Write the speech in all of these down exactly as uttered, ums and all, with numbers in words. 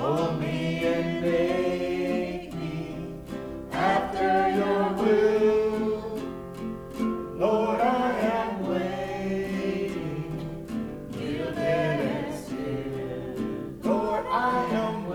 Mold me and make me after your will. Lord, I am waiting, yielded and still. Lord, I am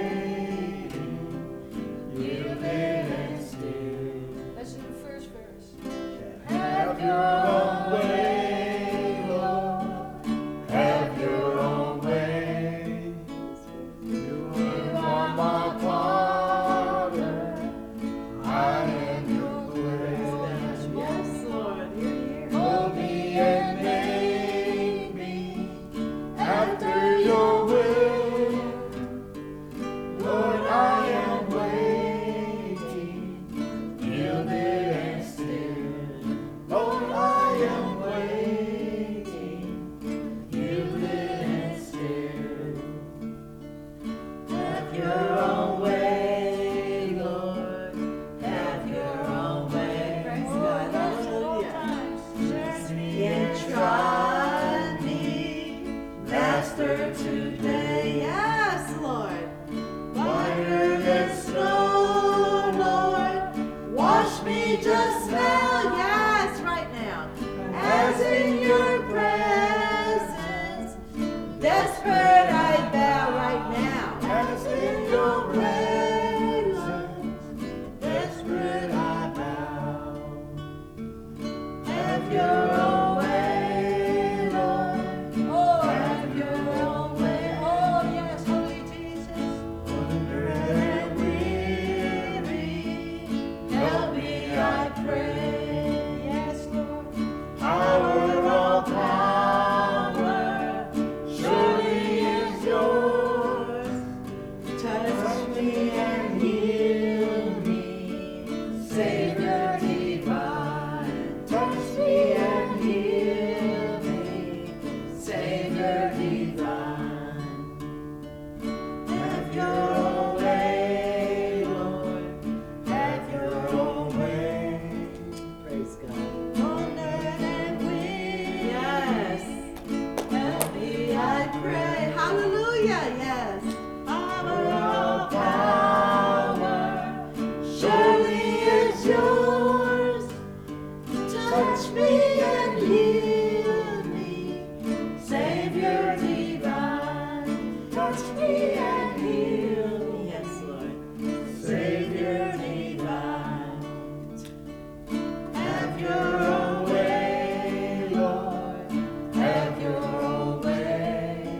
waiting, yielded and still. Let's do the first verse. Have your own way, Lord. Have your own way. You are my Father. I am your clay. Yes, Lord. Here, here. Mold me and make me after your will. Lord, I am waiting, yielded and still. Lord, I am waiting, yielded and still. Have your own way, Lord. Have your own way. Praise Oh, God. yes, at all Hallelujah. times. Search me and try me, Master, today. Yes, Lord. Whiter than snow, Lord, wash me just now, Yes, right now. as in your presence. Desperate I bow Right now. as in your presence. Desperate I bow. Have your own way, Lord. Oh, have your own way. Oh, yes, Holy Jesus. Wonder and weary, help me, I pray. Yes, Lord. Power, all power, surely is yours. Touch me and heal me, Savior divine. Touch me and heal me, Savior divine. Have your own way, Lord. Have your own way. Praise God. Wonder and weary, Yes. help me, I pray. Hallelujah. Yes. Power, all power, surely is yours. Touch me and heal me, Savior divine. Touch me and heal me, Yes, Lord. Savior divine. Have your own way, Lord. Have your own way.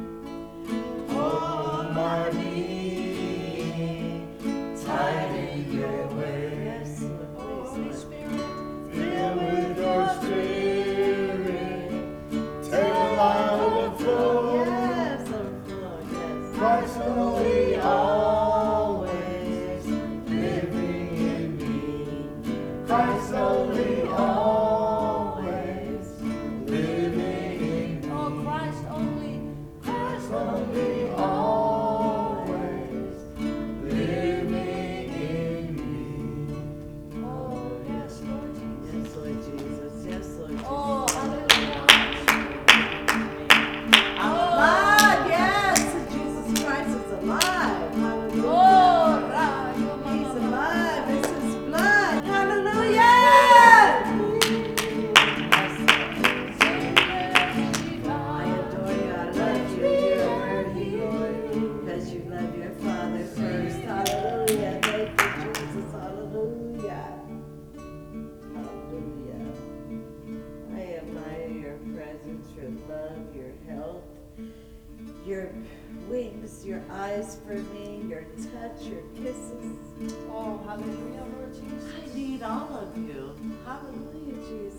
Hold my knee tight in your way. Yes, Lord. Oh, Holy Praise Spirit. Fill with your spirit till I God. overflow. Yes, overflow. Yes. Christ only always living in me. Christ only always living in me. Oh, Christ only. Christ only always living in me. Oh, yes, Lord Jesus. Yes, Lord Jesus. Yes, Lord Jesus. Oh, hallelujah. I'm alive. Yes. Jesus Christ is alive. Hallelujah. Oh, Ra, yo, He's mama. alive. It's his blood. Hallelujah. I adore you. I love you. You're worthy, Lord, because you love your Father first. Hallelujah. Thank you, Jesus. Hallelujah. Hallelujah. I admire your presence, your love, your health, your wings, your eyes for me, your touch, your kisses. Oh, hallelujah, Lord Jesus. I need all of you. Hallelujah, Jesus.